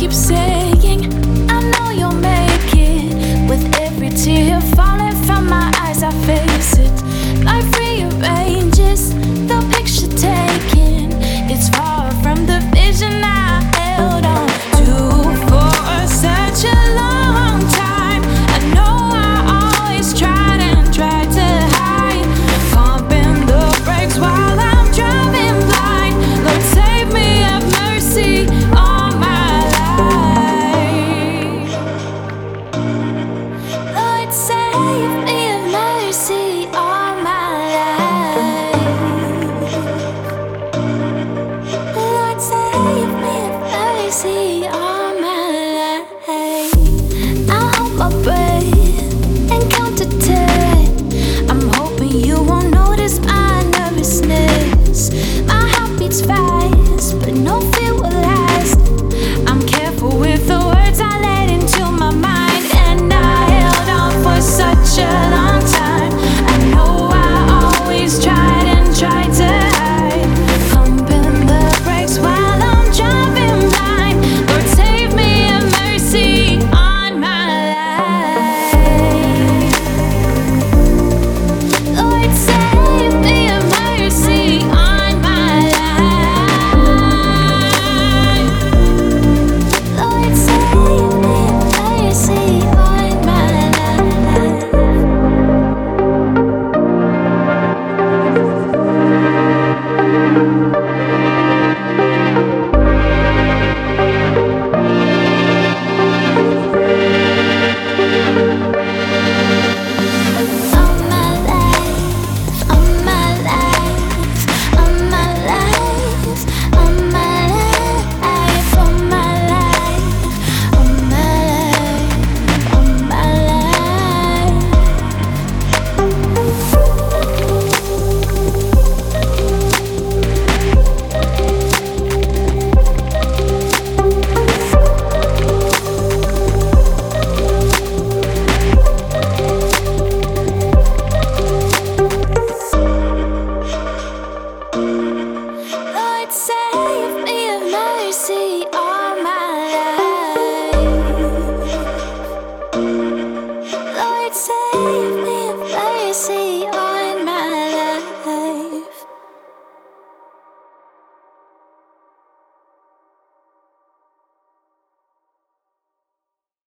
keep saying, I know you'll make it. With every tear falling from my eyes, I face it. Life rearranges the picture taken. It's far from the vision I held on to for such a long time. I know I always tried and tried to hide, pumping the brakes while I'm driving blind. Lord, save me, have mercy on my life. Lord, save me, have mercy on my life. Lord, save me, have mercy on my life. I hold my breath and count to 10. I'm hoping you won't notice my nervousness. My heart beats fast, but no fear.